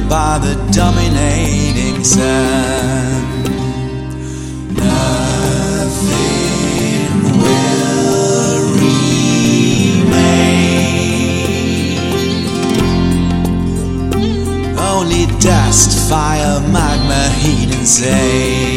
by the dominating sun. Nothing will remain, only dust, fire, magma, heat and say